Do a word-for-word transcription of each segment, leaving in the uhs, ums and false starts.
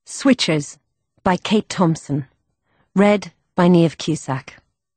Switchers by Kate Thompson. Read by Niamh Cusack.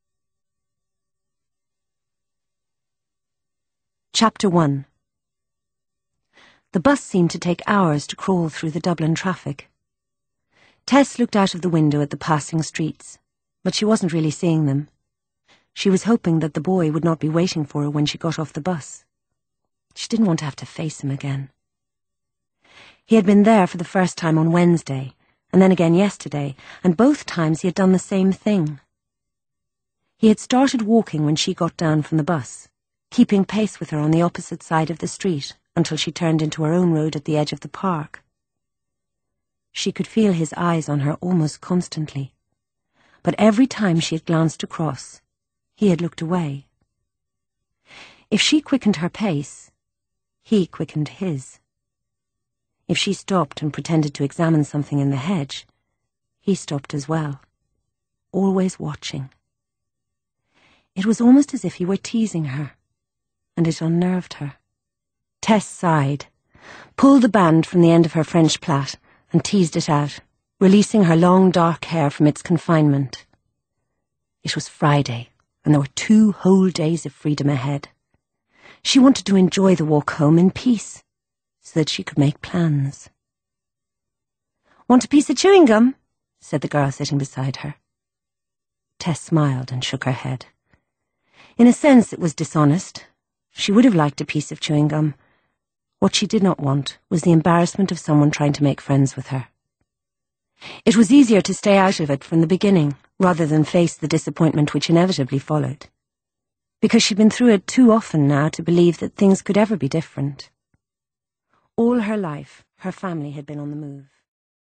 Chapter one. The bus seemed to take hours to crawl through the Dublin traffic. Tess looked out of the window at the passing streets, but she wasn't really seeing them. She was hoping that the boy would not be waiting for her when she got off the bus. She didn't want to have to face him again. He had been there for the first time on Wednesday, and then again yesterday, and both times he had done the same thing. He had started walking when she got down from the bus, keeping pace with her on the opposite side of the street until she turned into her own road at the edge of the park. She could feel his eyes on her almost constantly, but every time she had glanced across, he had looked away. If she quickened her pace, he quickened his. If she stopped and pretended to examine something in the hedge, he stopped as well, always watching. It was almost as if he were teasing her, and it unnerved her. Tess sighed, pulled the band from the end of her French plait, and teased it out, releasing her long dark hair from its confinement. It was Friday, and there were two whole days of freedom ahead. She wanted to enjoy the walk home in peace, so that she could make plans. "Want a piece of chewing gum?" said the girl sitting beside her. Tess smiled and shook her head. In a sense, it was dishonest. She would have liked a piece of chewing gum. What she did not want was the embarrassment of someone trying to make friends with her. It was easier to stay out of it from the beginning, rather than face the disappointment which inevitably followed, because she'd been through it too often now to believe that things could ever be different. All her life, her family had been on the move.